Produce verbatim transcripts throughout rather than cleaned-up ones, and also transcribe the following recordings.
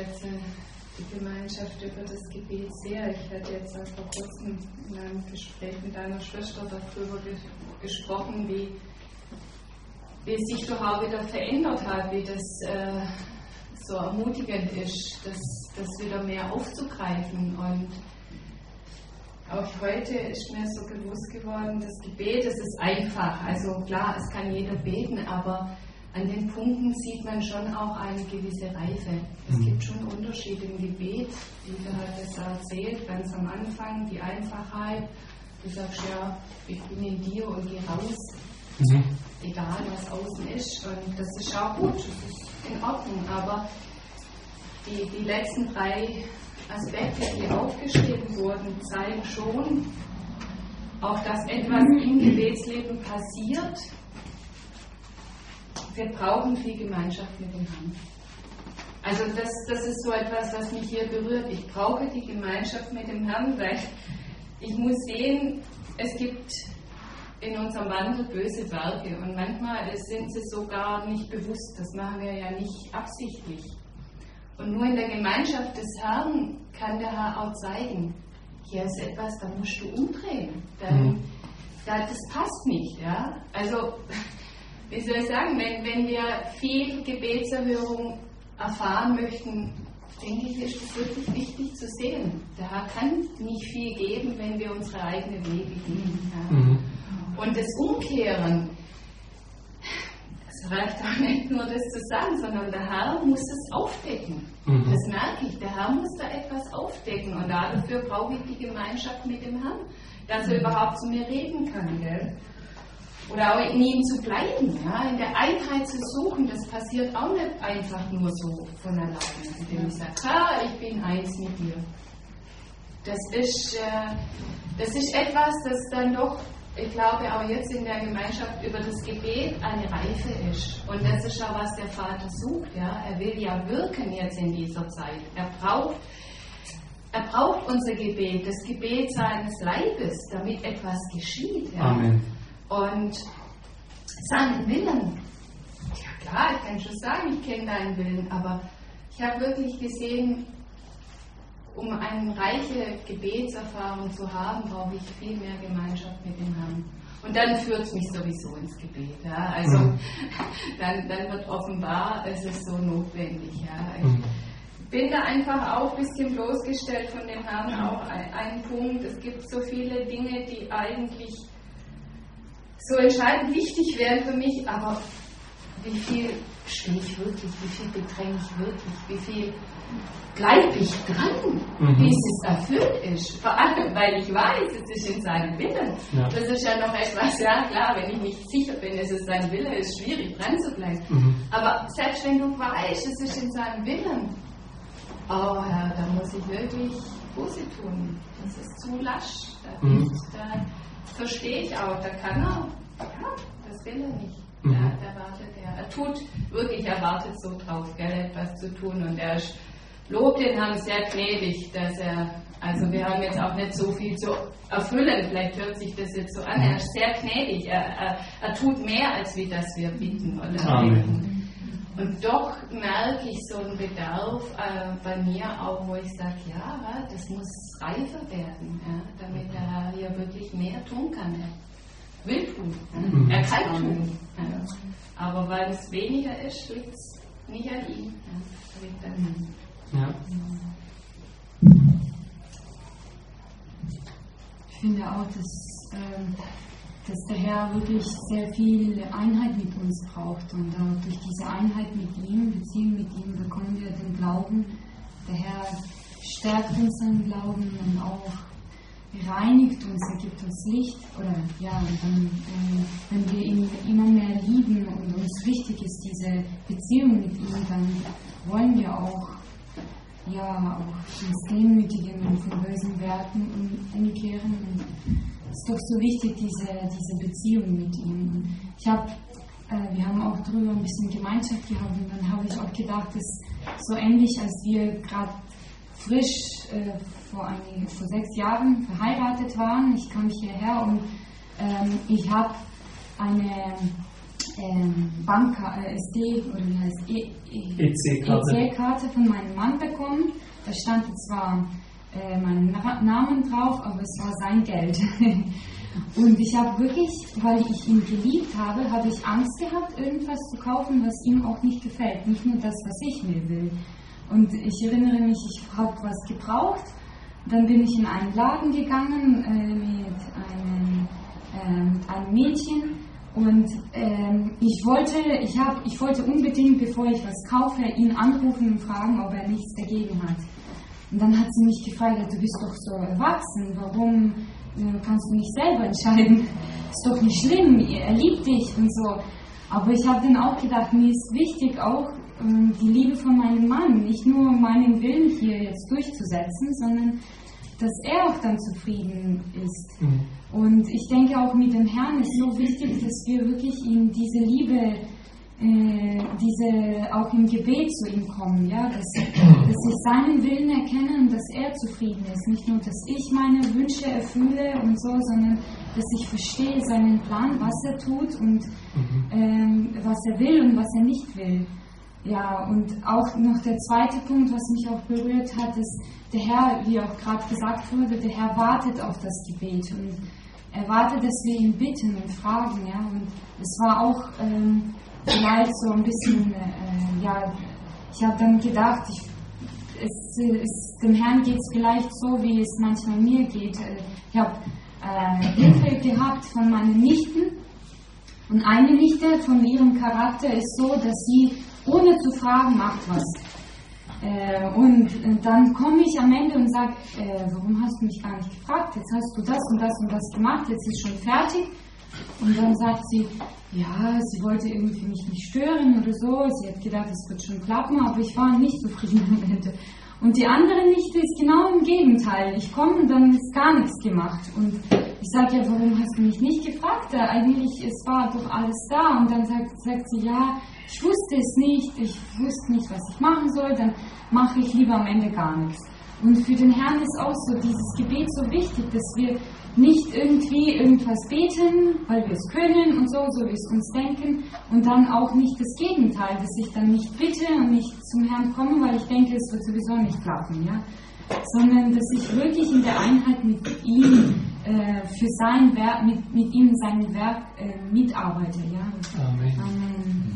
schätze die Gemeinschaft über das Gebet sehr. Ich hatte jetzt auch vor kurzem in einem Gespräch mit einer Schwester darüber ge- gesprochen, wie, wie es sich doch auch wieder verändert hat, wie das äh, so ermutigend ist, das, das wieder mehr aufzugreifen. Und auch heute ist mir so bewusst geworden, das Gebet, das ist einfach. Also klar, es kann jeder beten, aber an den Punkten sieht man schon auch eine gewisse Reife. Es mhm. gibt schon Unterschiede im Gebet, wie du hat es erzählt, ganz am Anfang, die Einfachheit. Du sagst ja, ich bin in dir und geh raus, mhm. egal was außen ist. Und das ist auch gut, das ist in Ordnung. Aber die, die letzten drei Aspekte, die aufgeschrieben wurden, zeigen schon, auch dass etwas im Gebetsleben passiert. Wir brauchen viel Gemeinschaft mit dem Herrn. Also das, das ist so etwas, was mich hier berührt. Ich brauche die Gemeinschaft mit dem Herrn, weil ich muss sehen, es gibt in unserem Wandel böse Werke und manchmal sind sie sogar nicht bewusst. Das machen wir ja nicht absichtlich. Und nur in der Gemeinschaft des Herrn kann der Herr auch zeigen, hier ist etwas, da musst du umdrehen. Dann, mhm. da, das passt nicht. Ja? Also wie soll ich sagen, wenn, wenn wir viel Gebetserhörung erfahren möchten, denke ich, ist es wirklich wichtig zu sehen. Der Herr kann nicht viel geben, wenn wir unsere eigenen Wege gehen. Ja. Mhm. Und das Umkehren, es reicht auch nicht nur das zu sagen, sondern der Herr muss es aufdecken. Mhm. Das merke ich, der Herr muss da etwas aufdecken und dafür brauche ich die Gemeinschaft mit dem Herrn, dass er überhaupt zu mir reden kann, gell? Oder auch in ihm zu bleiben, ja? In der Einheit zu suchen, das passiert auch nicht einfach nur so von alleine, indem ich sage, ah, ich bin eins mit dir. Das ist, äh, das ist etwas, das dann doch, ich glaube auch jetzt in der Gemeinschaft über das Gebet eine Reife ist. Und das ist auch, was der Vater sucht. Ja? Er will ja wirken jetzt in dieser Zeit. Er braucht, er braucht unser Gebet, das Gebet seines Leibes, damit etwas geschieht. Ja? Amen. Und seinen Willen, ja klar, ich kann schon sagen, ich kenne deinen Willen, aber ich habe wirklich gesehen, um eine reiche Gebetserfahrung zu haben, brauche ich viel mehr Gemeinschaft mit dem Herrn. Und dann führt es mich sowieso ins Gebet. Ja? Also mhm. dann, dann wird offenbar, es ist so notwendig. Ja? Ich mhm. bin da einfach auch ein bisschen bloßgestellt von dem Herrn, auch ein, ein Punkt. Es gibt so viele Dinge, die eigentlich so entscheidend wichtig wären für mich, aber wie viel stehe ich wirklich, wie viel bedränge ich wirklich, wie viel bleibe ich dran, mhm. bis es erfüllt ist. Vor allem, weil ich weiß, es ist in seinem Willen. Ja. Das ist ja noch etwas, ja klar, wenn ich nicht sicher bin, es ist sein Wille, ist es schwierig dran zu bleiben. Mhm. Aber selbst wenn du weißt, es ist in seinem Willen, oh Herr, da muss ich wirklich Buße tun. Das ist zu lasch. Da, mhm. da verstehe ich auch, da kann er, ja, das will er nicht. Mhm. Da, da wartet er. Er tut wirklich, er wartet so drauf, gell, etwas zu tun. Und er lobt den Herrn sehr gnädig, dass er, also wir haben jetzt auch nicht so viel zu erfüllen, vielleicht hört sich das jetzt so an, er ist sehr gnädig, er, er, er tut mehr, als wie das wir bitten oder bitten. Und doch merke ich so einen Bedarf äh, bei mir auch, wo ich sage, ja, das muss reifer werden, ja, damit der Herr hier wirklich mehr tun kann. Er will tun, ja. Er kann tun. Ja. Aber weil es weniger ist, liegt es nicht an ihm, ja, liegt an ihm. Ja. Ich finde auch, dass, ähm, dass der Herr wirklich sehr viel Einheit mit uns braucht und äh, durch diese Einheit mit ihm, Beziehung mit ihm, bekommen wir den Glauben. Der Herr stärkt unseren Glauben und auch reinigt uns, er gibt uns Licht. Oder ja, dann, äh, wenn wir ihn immer mehr lieben und uns wichtig ist diese Beziehung mit ihm, dann wollen wir auch ja, auch ins Demütigen und von bösen Werten umkehren. Und es ist doch so wichtig, diese, diese Beziehung mit ihm. Ich habe, äh, wir haben auch darüber ein bisschen Gemeinschaft gehabt und dann habe ich auch gedacht, dass so ähnlich, als wir gerade frisch äh, vor, ein, vor sechs Jahren verheiratet waren, ich kam hierher und ähm, ich habe eine ähm, Bank, äh, S D oder wie heißt E C-Karte von meinem Mann bekommen. Da stand zwar äh, mein Na- Namen drauf, aber es war sein Geld. Und ich habe wirklich, weil ich ihn geliebt habe, habe ich Angst gehabt, irgendwas zu kaufen, was ihm auch nicht gefällt. Nicht nur das, was ich mir will. Und ich erinnere mich, ich habe was gebraucht. Dann bin ich in einen Laden gegangen äh, mit, einem, äh, mit einem Mädchen. Und ähm, ich wollte, ich, hab, ich wollte unbedingt, bevor ich was kaufe, ihn anrufen und fragen, ob er nichts dagegen hat. Und dann hat sie mich gefragt, du bist doch so erwachsen, warum äh, kannst du nicht selber entscheiden? Ist doch nicht schlimm, er liebt dich und so. Aber ich habe dann auch gedacht, mir ist wichtig auch äh, die Liebe von meinem Mann, nicht nur meinen Willen hier jetzt durchzusetzen, sondern dass er auch dann zufrieden ist. Mhm. Und ich denke auch mit dem Herrn ist so wichtig, dass wir wirklich ihm diese Liebe, äh, diese auch im Gebet zu ihm kommen, ja, dass, dass ich seinen Willen erkenne und dass er zufrieden ist. Nicht nur, dass ich meine Wünsche erfülle und so, sondern dass ich verstehe seinen Plan, was er tut und mhm. ähm, was er will und was er nicht will. Ja, und auch noch der zweite Punkt, was mich auch berührt hat, ist, der Herr, wie auch gerade gesagt wurde, der Herr wartet auf das Gebet und er wartet, dass wir ihn bitten und fragen, ja, und es war auch ähm, vielleicht so ein bisschen, äh, ja, ich habe dann gedacht, ich, es, es, dem Herrn geht es vielleicht so, wie es manchmal mir geht. Ich habe äh, Hilfe gehabt von meinen Nichten und eine Nichte von ihrem Charakter ist so, dass sie ohne zu fragen macht was. Äh, und dann komme ich am Ende und sage, äh, warum hast du mich gar nicht gefragt? Jetzt hast du das und das und das gemacht, jetzt ist schon fertig. Und dann sagt sie, ja, sie wollte irgendwie mich nicht stören oder so. Sie hat gedacht, es wird schon klappen, aber ich war nicht zufrieden am Ende. Und die andere Nichte ist genau im Gegenteil. Ich komme und dann ist gar nichts gemacht. Und ich sage, ja, warum hast du mich nicht gefragt? Eigentlich, es war doch alles da. Und dann sagt, sagt sie, ja, ich wusste es nicht, ich wusste nicht, was ich machen soll, dann mache ich lieber am Ende gar nichts. Und für den Herrn ist auch so dieses Gebet so wichtig, dass wir nicht irgendwie irgendwas beten, weil wir es können und so, so wie es uns denken, und dann auch nicht das Gegenteil, dass ich dann nicht bitte und nicht zum Herrn komme, weil ich denke, es wird sowieso nicht klappen, ja? Sondern dass ich wirklich in der Einheit mit ihm äh, für sein Werk, mit, mit ihm sein Werk äh, mitarbeite, ja? Amen. Amen.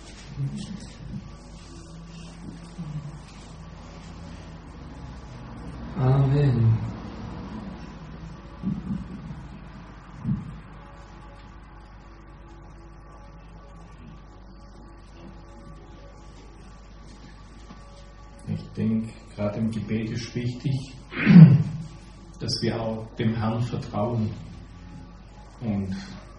Amen. Ich denke, gerade im Gebet ist wichtig, dass wir auch dem Herrn vertrauen. Und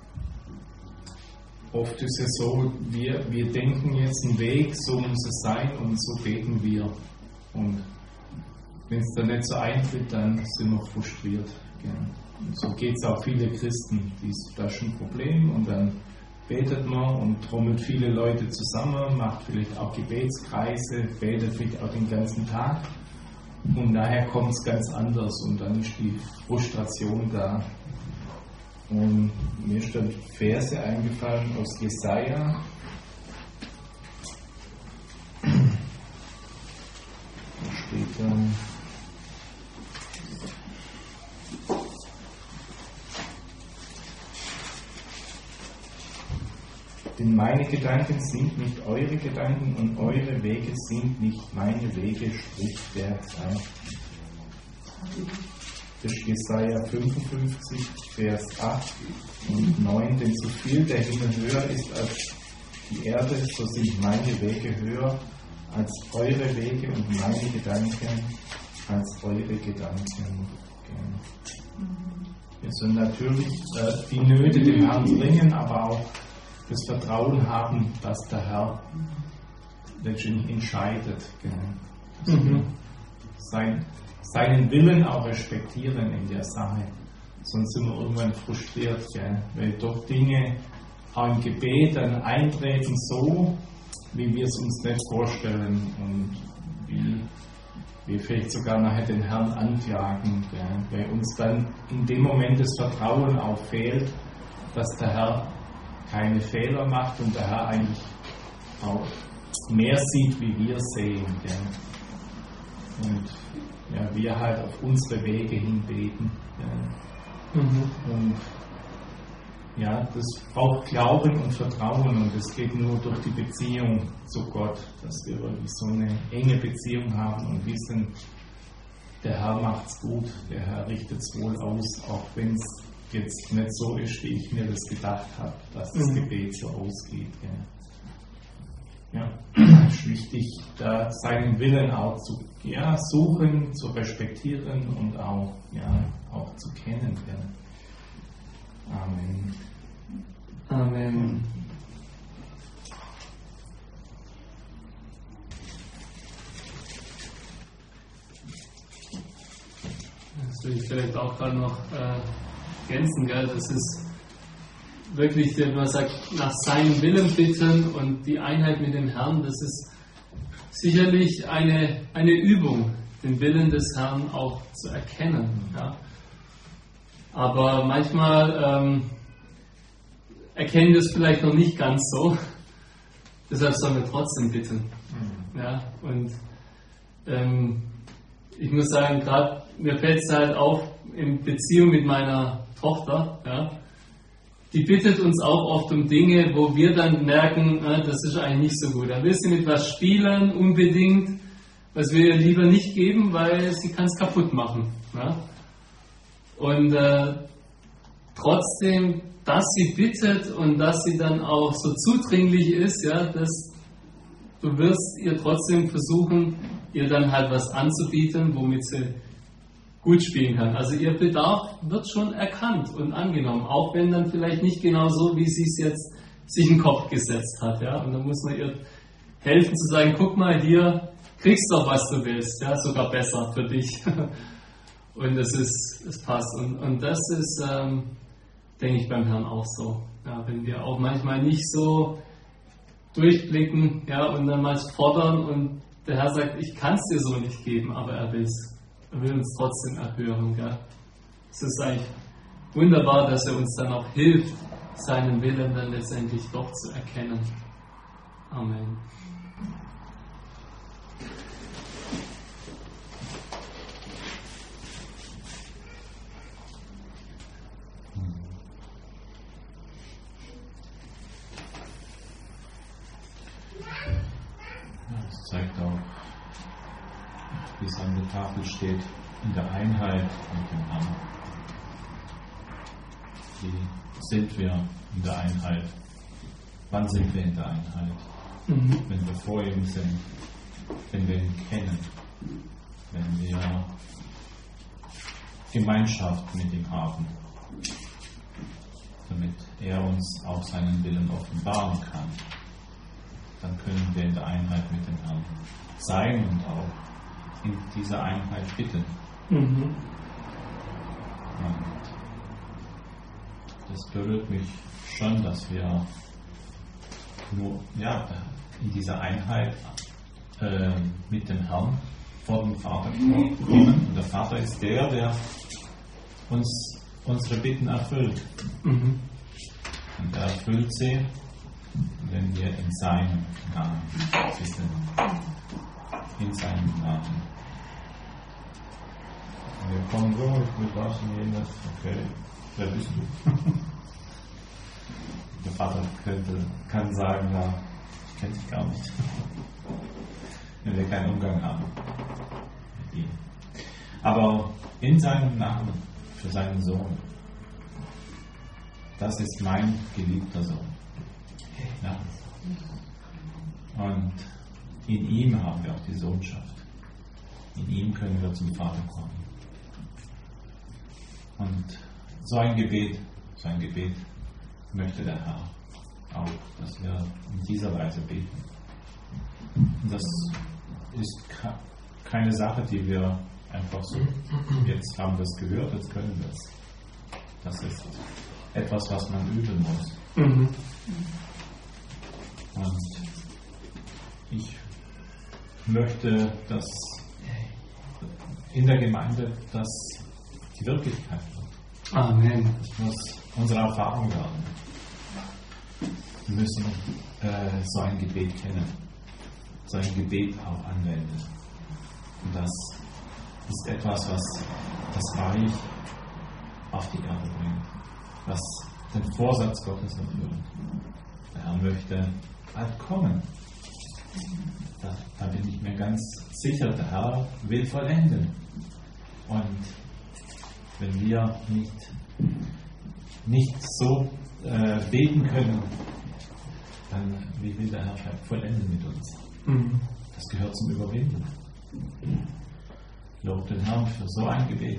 oft ist es so, wir, wir denken jetzt einen Weg, so muss es sein und so beten wir. Und wenn es dann nicht so eintritt, dann sind wir frustriert. Gell? Und so geht es auch viele Christen, die ist da schon ein Problem und dann betet man und trommelt viele Leute zusammen, macht vielleicht auch Gebetskreise, betet vielleicht auch den ganzen Tag und nachher kommt es ganz anders und dann ist die Frustration da. Und mir ist dann Verse eingefallen aus Jesaja. Da steht dann: Denn meine Gedanken sind nicht eure Gedanken und eure Wege sind nicht meine Wege, spricht der Herr. Das ist Jesaja fünfundfünfzig, Vers acht und neun. Denn so viel der Himmel höher ist als die Erde, so sind meine Wege höher als eure Wege und meine Gedanken als eure Gedanken. Wir sollen natürlich äh, die Nöte dem Herrn bringen, aber auch das Vertrauen haben, dass der Herr letztendlich entscheidet. Also mhm. sein, seinen Willen auch respektieren in der Sache. Sonst sind wir irgendwann frustriert, gell? Weil doch Dinge auch im Gebet dann eintreten, so wie wir es uns nicht vorstellen und wie wir vielleicht sogar nachher den Herrn anklagen, gell? Weil uns dann in dem Moment das Vertrauen auch fehlt, dass der Herr keine Fehler macht und der Herr eigentlich auch mehr sieht, wie wir sehen. Gell? Und ja, wir halt auf unsere Wege hin beten. Gell? Mhm. Und ja, das braucht Glauben und Vertrauen und es geht nur durch die Beziehung zu Gott, dass wir wirklich so eine enge Beziehung haben und wissen, der Herr macht's gut, der Herr richtet's wohl aus, auch wenn es jetzt nicht so ist, wie ich mir das gedacht habe, dass das mhm. Gebet so ausgeht. Ja, ja, es ist wichtig, da seinen Willen auch zu ja, suchen, zu respektieren und auch, ja, auch zu kennen. Ja. Amen. Amen. Das will ich vielleicht auch gerade noch äh, ergänzen, gell? Das ist wirklich, wenn man sagt, nach seinem Willen bitten und die Einheit mit dem Herrn, das ist sicherlich eine, eine Übung, den Willen des Herrn auch zu erkennen. Ja? Aber manchmal ähm, erkennen wir es vielleicht noch nicht ganz so, deshalb sollen wir trotzdem bitten. Ja? Und ähm, ich muss sagen, gerade mir fällt es halt auf in Beziehung mit meiner Tochter, ja, die bittet uns auch oft um Dinge, wo wir dann merken, äh, das ist eigentlich nicht so gut. Dann will sie mit was spielen, unbedingt, was wir ihr lieber nicht geben, weil sie kann es kaputt machen. Ja. Und äh, trotzdem, dass sie bittet und dass sie dann auch so zudringlich ist, ja, dass du wirst ihr trotzdem versuchen, ihr dann halt was anzubieten, womit sie gut spielen kann. Also ihr Bedarf wird schon erkannt und angenommen, auch wenn dann vielleicht nicht genau so, wie sie es jetzt sich in den Kopf gesetzt hat. Ja? Und dann muss man ihr helfen zu sagen, guck mal, hier kriegst doch, was du willst, ja, sogar besser für dich. Und es ist, es passt. Und, und das ist, ähm, denke ich, beim Herrn auch so. Ja, wenn wir auch manchmal nicht so durchblicken, ja, und dann mal fordern und der Herr sagt, ich kann es dir so nicht geben, aber er will es. Er will uns trotzdem erhören. Gell? Es ist eigentlich wunderbar, dass er uns dann auch hilft, seinen Willen dann letztendlich doch zu erkennen. Amen. Das zeigt auch, wie es an der Tafel steht, in der Einheit mit dem Herrn. Wie sind wir in der Einheit? Wann sind wir in der Einheit? Mhm. Wenn wir vor ihm sind, wenn wir ihn kennen, wenn wir Gemeinschaft mit ihm haben, damit er uns auch seinen Willen offenbaren kann, dann können wir in der Einheit mit dem Herrn sein und auch in dieser Einheit bitten. Mhm. Und das berührt mich schon, dass wir nur ja, in dieser Einheit äh, mit dem Herrn vor dem Vater kommen. Und der Vater ist der, der uns unsere Bitten erfüllt. Mhm. Und er erfüllt sie, wenn wir in seinem Namen bitten. In seinem Namen. Wir kommen so, ich will was und jenes. Okay, wer bist du? Der Vater könnte, kann sagen, ja, ich kenne dich gar nicht. Wenn wir keinen Umgang haben mit ihm. Aber in seinem Namen, für seinen Sohn. Das ist mein geliebter Sohn. Ja. Und in ihm haben wir auch die Sohnschaft. In ihm können wir zum Vater kommen. Und so ein Gebet, so ein Gebet möchte der Herr auch, dass wir in dieser Weise beten. Und das ist keine Sache, die wir einfach so, jetzt haben wir es gehört, jetzt können wir es. Das ist etwas, was man üben muss. Mhm. Und ich möchte, dass in der Gemeinde das die Wirklichkeit wird. Amen. Das muss unsere Erfahrung werden. müssen äh, so ein Gebet kennen, so ein Gebet auch anwenden. Und das ist etwas, was das Reich auf die Erde bringt, was den Vorsatz Gottes erfüllt. Der Herr möchte bald kommen. Da, da bin ich mir ganz sicher, der Herr will vollenden. Und wenn wir nicht, nicht so äh, beten können, dann wie will der Herr vollenden mit uns? Mhm. Das gehört zum Überwinden. Lob den Herrn für so ein Gebet.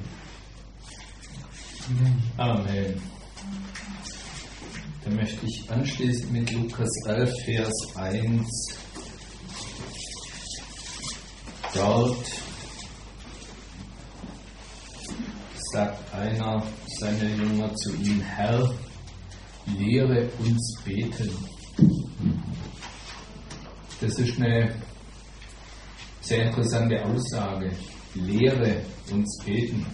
Amen. Da möchte ich anschließen mit Lukas elf, Vers eins. Dort sagt einer seiner Jünger zu ihm: Herr, lehre uns beten. Das ist eine sehr interessante Aussage. Lehre uns beten.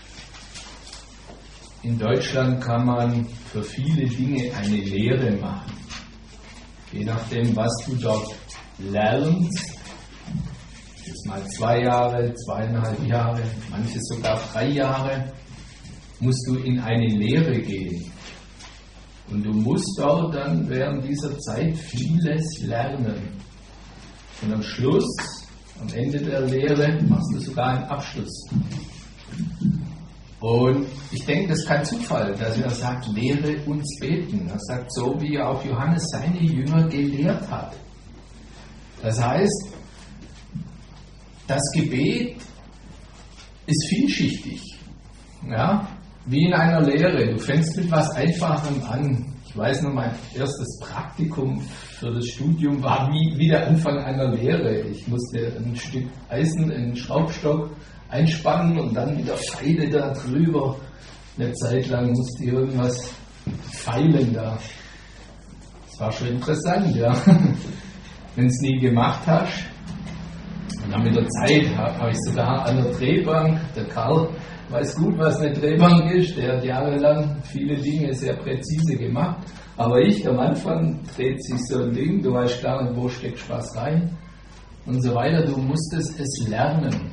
In Deutschland kann man für viele Dinge eine Lehre machen. Je nachdem, was du dort lernst, jetzt mal zwei Jahre, zweieinhalb Jahre, manche sogar drei Jahre, musst du in eine Lehre gehen. Und du musst dort dann während dieser Zeit vieles lernen. Und am Schluss, am Ende der Lehre, machst du sogar einen Abschluss. Und ich denke, das ist kein Zufall, dass er sagt, lehre uns beten. Er sagt, so wie auch Johannes seine Jünger gelehrt hat. Das heißt, das Gebet ist vielschichtig. Ja? Wie in einer Lehre. Du fängst mit was Einfachem an. Ich weiß noch, mein erstes Praktikum für das Studium war wie, wie der Anfang einer Lehre. Ich musste ein Stück Eisen in einen Schraubstock einspannen und dann mit der Feile da drüber. Eine Zeit lang musste ich irgendwas feilen da. Das war schon interessant, ja. Wenn du es nie gemacht hast. Und dann mit der Zeit habe ich sogar an der Drehbank, der Karl weiß gut, was eine Drehbank ist, der hat jahrelang viele Dinge sehr präzise gemacht. Aber ich, am Anfang dreht sich so ein Ding, du weißt gar nicht, wo steckst was rein und so weiter. Du musstest es lernen.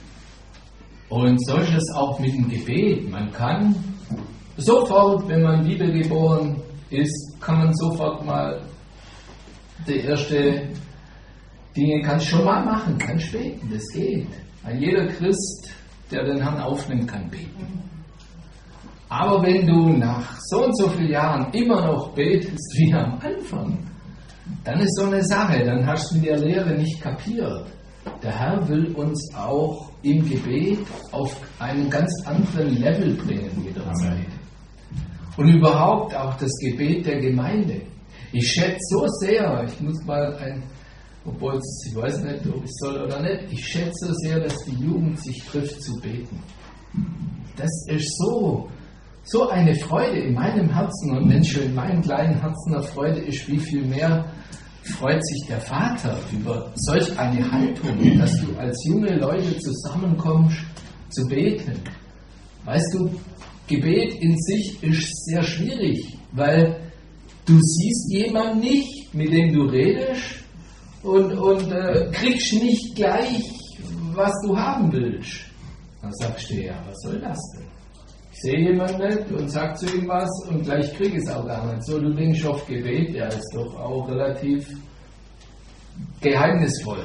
Und so ist es auch mit dem Gebet. Man kann sofort, wenn man wiedergeboren ist, kann man sofort mal die erste Dinge kann schon mal machen, kann beten, das geht. Ein jeder Christ, der den Herrn aufnimmt, kann beten. Aber wenn du nach so und so vielen Jahren immer noch betest wie am Anfang, dann ist so eine Sache, dann hast du mit der Lehre nicht kapiert. Der Herr will uns auch im Gebet auf einen ganz anderen Level bringen mit der Zeit. Und überhaupt auch das Gebet der Gemeinde. Ich schätze so sehr, ich muss mal ein, obwohl es, ich weiß nicht, ob ich soll oder nicht, ich schätze so sehr, dass die Jugend sich trifft zu beten. Das ist so, so eine Freude in meinem Herzen. Und wenn schon in meinem kleinen Herzen eine Freude ist, wie viel mehr freut sich der Vater über solch eine Haltung, dass du als junge Leute zusammenkommst zu beten. Weißt du, Gebet in sich ist sehr schwierig, weil du siehst jemanden nicht, mit dem du redest und, und äh, kriegst nicht gleich, was du haben willst. Dann sagst du, ja, was soll das denn? Ich sehe jemanden nicht und sag zu ihm was und gleich krieg ich es auch gar nicht. So, du denkst auf Gebet, ja, ist doch auch relativ geheimnisvoll.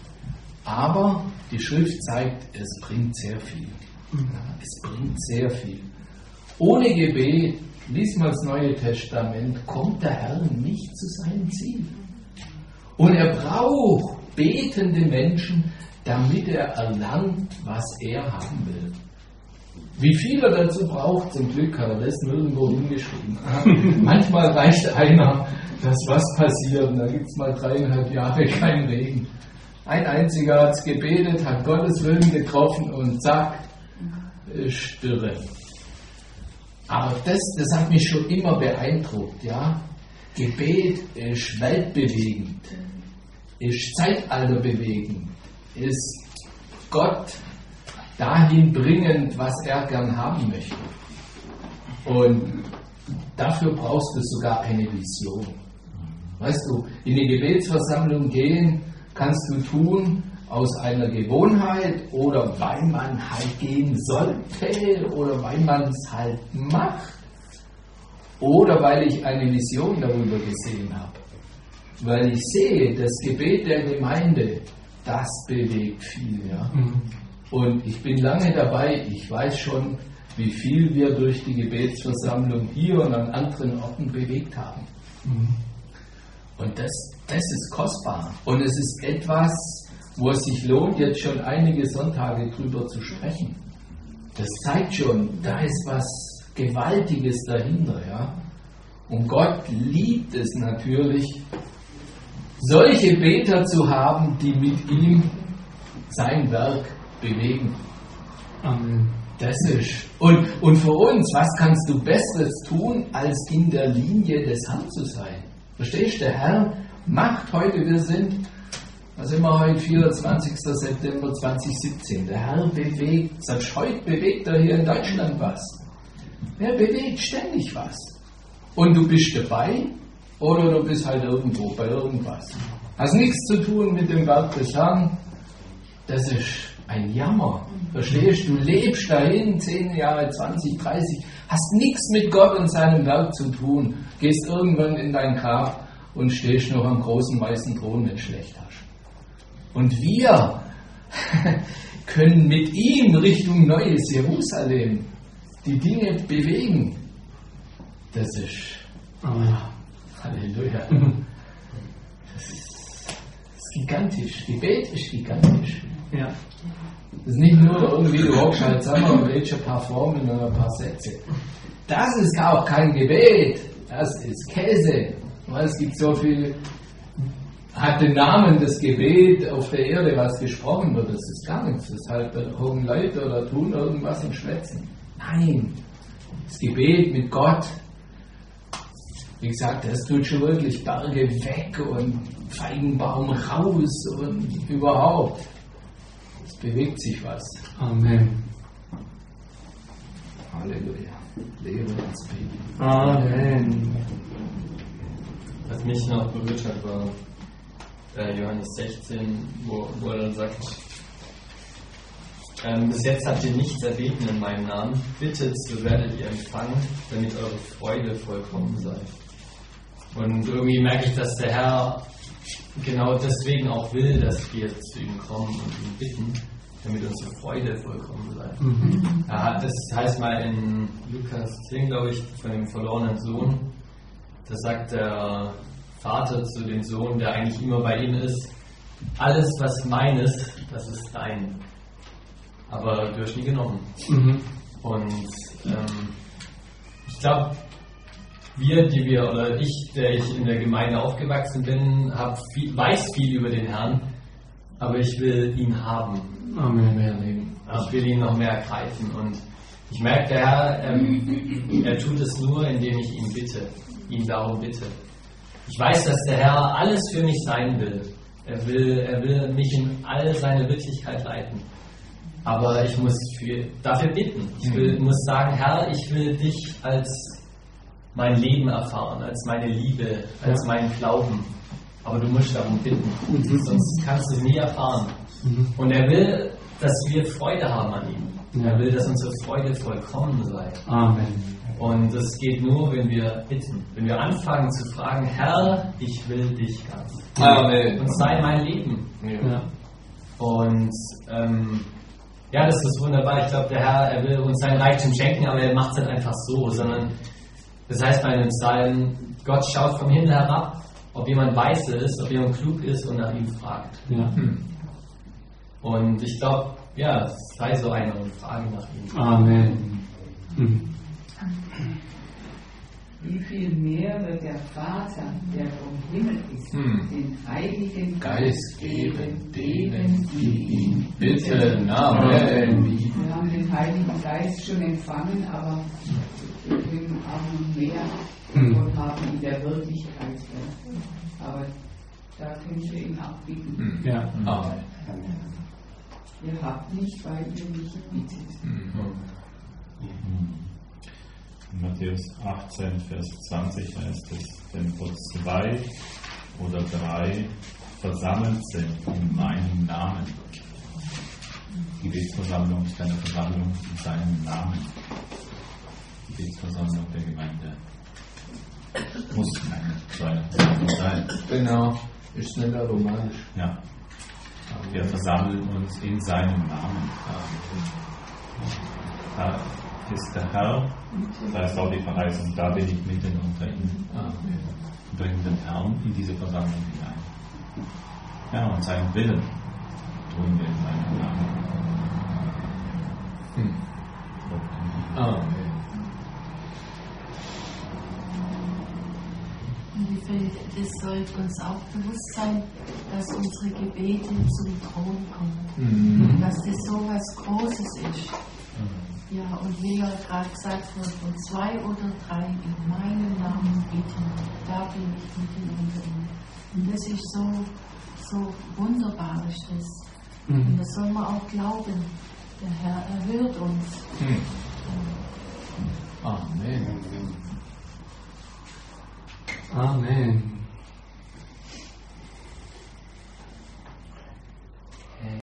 Aber die Schrift zeigt, es bringt sehr viel. Ja, es bringt sehr viel. Ohne Gebet, lies mal das Neue Testament, kommt der Herr nicht zu seinem Ziel. Und er braucht betende Menschen, damit er erlangt, was er haben will. Wie viel er dazu braucht, zum Glück hat er das nirgendwo hingeschrieben. Manchmal reicht einer, dass was passiert und da gibt es mal dreieinhalb Jahre keinen Regen. Ein einziger hat es gebetet, hat Gottes Willen getroffen und zack, Stürre. Aber das, das hat mich schon immer beeindruckt. Ja? Gebet ist weltbewegend, ist zeitalterbewegend, ist Gott dahin bringend, was er gern haben möchte. Und dafür brauchst du sogar eine Vision. Weißt du, in die Gebetsversammlung gehen kannst du tun aus einer Gewohnheit oder weil man halt gehen sollte oder weil man es halt macht oder weil ich eine Vision darüber gesehen habe. Weil ich sehe, das Gebet der Gemeinde, das bewegt viel. Ja? Mhm. Und ich bin lange dabei, ich weiß schon, wie viel wir durch die Gebetsversammlung hier und an anderen Orten bewegt haben. Mhm. Und das, das ist kostbar. Und es ist etwas, wo es sich lohnt, jetzt schon einige Sonntage drüber zu sprechen. Das zeigt schon, da ist was Gewaltiges dahinter. Ja? Und Gott liebt es natürlich, solche Beter zu haben, die mit ihm sein Werk bewegen. Amen. Das ist. Und, und für uns, was kannst du Besseres tun, als in der Linie des Herrn zu sein? Verstehst du? Der Herr macht heute, wir sind, was sind wir heute, vierundzwanzigster September zweitausendsiebzehn. Der Herr bewegt, selbst heute bewegt er hier in Deutschland was. Er bewegt ständig was. Und du bist dabei oder du bist halt irgendwo bei irgendwas. Hast nichts zu tun mit dem Werk des Herrn. Das ist ein Jammer. Verstehst du? Du lebst dahin, zehn Jahre, zwanzig, dreißig, hast nichts mit Gott und seinem Werk zu tun. Gehst irgendwann in dein Grab und stehst noch am großen weißen Thron, wenn du schlecht hast. Und wir können mit ihm Richtung neues Jerusalem die Dinge bewegen. Das ist oh, Halleluja. Das ist, das ist gigantisch. Gebet ist gigantisch. Ja. Das ist nicht nur irgendwie, du hockst halt zusammen und redest ein paar Formeln oder ein paar Sätze. Das ist auch kein Gebet. Das ist Käse. Weil es gibt so viel, hat den Namen des Gebet auf der Erde, was gesprochen wird. Das ist gar nichts. Das ist halt, da hocken Leute oder tun irgendwas und schwätzen. Nein. Das Gebet mit Gott, wie gesagt, das tut schon wirklich Berge weg und Feigenbaum raus und überhaupt. Es bewegt sich was. Amen. Halleluja. Lehre uns beten. Amen. Was mich noch berührt hat, war äh, Johannes sechzehn, wo, wo er dann sagt, ähm, bis jetzt habt ihr nichts erbeten in meinem Namen, bittet, so werdet ihr empfangen, damit eure Freude vollkommen sei. Und irgendwie merke ich, dass der Herr genau deswegen auch will, dass wir zu ihm kommen und ihn bitten, damit unsere Freude vollkommen sei. Mhm. Ja, das heißt mal in Lukas zehn, glaube ich, von dem verlorenen Sohn, da sagt der Vater zu dem Sohn, der eigentlich immer bei ihm ist, alles was mein ist, das ist dein. Aber du hast nie genommen. Mhm. Und ähm, ich glaube, wir, die wir, oder ich, der ich in der Gemeinde aufgewachsen bin, hab viel, weiß viel über den Herrn, aber ich will ihn haben. Amen. Mehr leben. Ich will ihn noch mehr ergreifen. Und ich merke, der Herr, ähm, er tut es nur, indem ich ihn bitte, ihn darum bitte. Ich weiß, dass der Herr alles für mich sein will. Er will, er will mich in all seine Wirklichkeit leiten. Aber ich muss für, dafür bitten. Ich will, muss sagen, Herr, ich will dich als mein Leben erfahren, als meine Liebe, als meinen Glauben. Aber du musst darum bitten, mhm. sonst kannst du es nie erfahren. Mhm. Und er will, dass wir Freude haben an ihm. Ja. Er will, dass unsere Freude vollkommen sei. Amen. Und das geht nur, wenn wir bitten. Wenn wir anfangen zu fragen, Herr, ich will dich ganz. Amen. Und sei mein Leben. Ja. Und ähm, ja, das ist wunderbar. Ich glaube, der Herr, er will uns sein Reichtum schenken, aber er macht es nicht einfach so, sondern das heißt bei einem Psalm, Gott schaut vom Himmel herab, ob jemand weise ist, ob jemand klug ist und nach ihm fragt. Ja. Und ich glaube, ja, sei so einer und frage nach ihm. Amen. Mhm. Wie viel mehr wird der Vater, der vom Himmel ist, hm. den Heiligen Geist geben, denen, die ihn bitten. Amen. Wir haben den Heiligen Geist schon empfangen, aber wir können auch noch mehr hm. haben in der Wirklichkeit. Aber da können wir ihn auch bitten. Hm. Ja. Amen. Ihr habt nicht, weil ihr nicht bittet. Mhm. In Matthäus achtzehn, Vers zwanzig heißt es, denn vor zwei oder drei versammelt sind in meinem Namen. Die Gebetsversammlung ist eine Versammlung in seinem Namen. Die Gebetsversammlung der Gemeinde muss keine so eine Versammlung sein. Genau, ist schneller romanisch. Ja. Wir versammeln uns in seinem Namen. Da ist der Herr, da ist auch die Verheißung, da bin ich mitten unter ihnen. Bringen den Herrn in diese Versammlung hinein. Ja, und seinen Willen tun wir in seinem Namen. Hm. Amen. Und ich finde, das sollte uns auch bewusst sein, dass unsere Gebete zum Thron kommen. Mhm. Dass das so was Großes ist. Ja, und wie ja gerade gesagt wurde, wo zwei oder drei in meinem Namen bitten, da bin ich mitten unter ihnen. Und das ist so, so wunderbar ist das. Mhm. Und das soll man auch glauben. Der Herr erhört uns. Mhm. Amen. Amen.